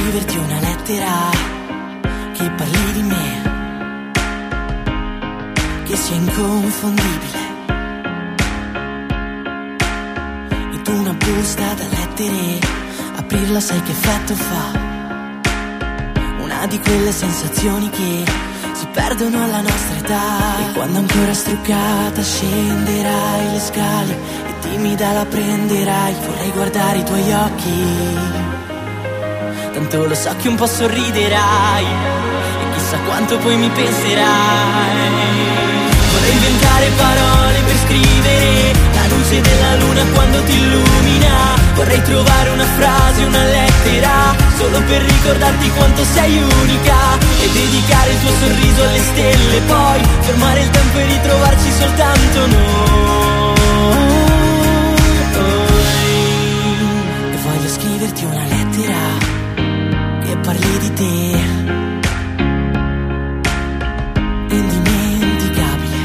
scriverti una lettera che parli di me, che sia inconfondibile. E tu una busta da lettere, aprirla sai che effetto fa. Una di quelle sensazioni che si perdono alla nostra età. E quando ancora struccata scenderai le scale e timida la prenderai, vorrei guardare i tuoi occhi. Tanto lo so che un po' sorriderai e chissà quanto poi mi penserai. Vorrei inventare parole per scrivere la luce della luna quando ti illumina. Vorrei trovare una frase, una lettera, solo per ricordarti quanto sei unica e dedicare il tuo sorriso alle stelle. Poi fermare il tempo e ritrovarci soltanto noi. E voglio scriverti una lettera che parli di te, indimenticabile.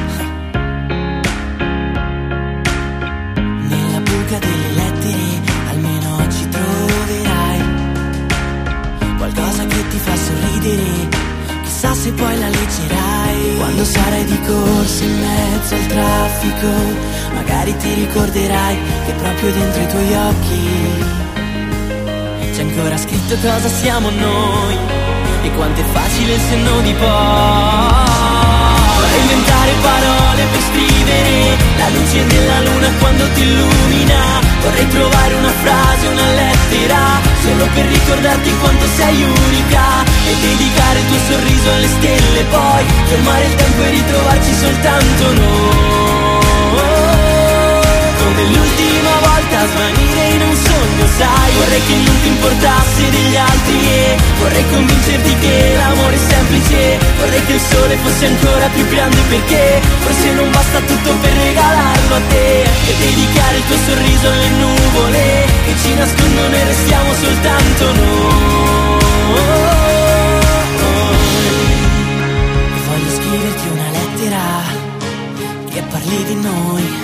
Nella buca delle lettere almeno oggi troverai qualcosa che ti fa sorridere, chissà se poi la leggerai. Quando sarai di corsa in mezzo al traffico, magari ti ricorderai che proprio dentro i tuoi occhi c'è ancora scritto cosa siamo noi e quanto è facile il senno di poi. Vorrei inventare parole per scrivere la luce della luna quando ti illumina. Vorrei trovare una frase, una lettera, solo per ricordarti quanto sei unica e dedicare il tuo sorriso alle stelle. Poi fermare il tempo e ritrovarci soltanto noi. Come l'ultima volta svanire in un sogno, sai. Vorrei che non ti importasse degli altri e vorrei convincerti che l'amore è semplice. Vorrei che il sole fosse ancora più grande, perché forse non basta tutto per regalarlo a te e dedicare il tuo sorriso alle nuvole che ci nascondono e restiamo soltanto noi. E voglio scriverti una lettera che parli di noi,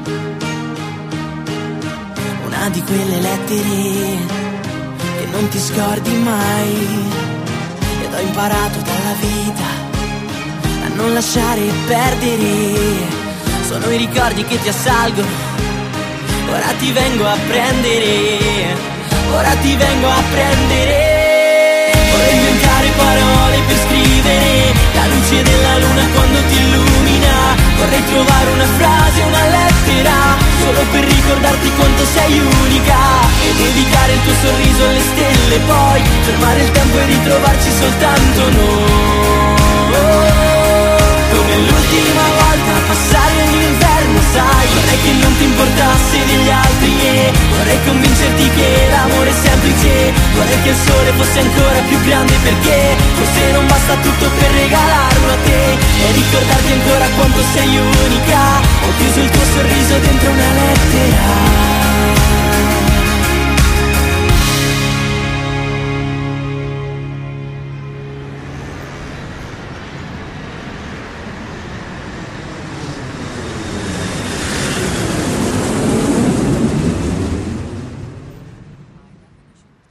una di quelle lettere che non ti scordi mai. Ed ho imparato dalla vita a non lasciare perdere. Sono i ricordi che ti assalgono, ora ti vengo a prendere, ora ti vengo a prendere. Vorrei inventare parole per scrivere la luce della luna quando ti illumina. Vorrei trovare una frase, una lettera, solo per ricordarti quanto sei unica e dedicare il tuo sorriso alle stelle. Poi fermare il tempo e ritrovarci soltanto noi. Come l'ultima volta passare l'inverno, sai. Vorrei che non ti importasse degli altri e vorrei convincerti che l'amore è semplice. Vorrei che il sole fosse ancora più grande, perché forse non basta tutto per regalarlo a te e ricordarti ancora quanto sei unica. Ho chiuso il tuo sorriso dentro una lettera.